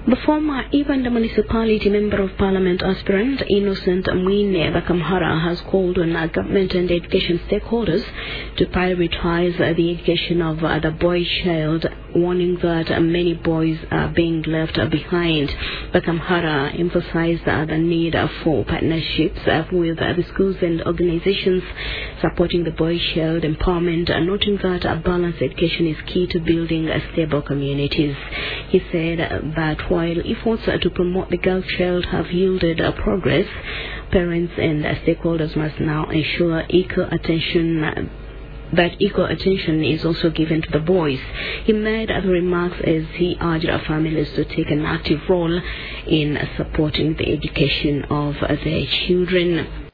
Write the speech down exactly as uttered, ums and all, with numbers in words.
The former Ibanda Municipality Member of Parliament aspirant Innocent Mwine Bakamhara has called on uh, government and education stakeholders to prioritize uh, the education of uh, the boy child, warning that uh, many boys are being left uh, behind. Bakamhara emphasized uh, the need uh, for partnerships uh, with uh, the schools and organizations supporting the boy child empowerment, uh, noting that a balanced education is key to building uh, stable communities. He said uh, that while efforts uh, to promote the girl child have yielded uh, progress, parents and uh, stakeholders must now ensure equal attention uh, that equal attention is also given to the boys. He made other remarks as he urged our families to take an active role in supporting the education of their children.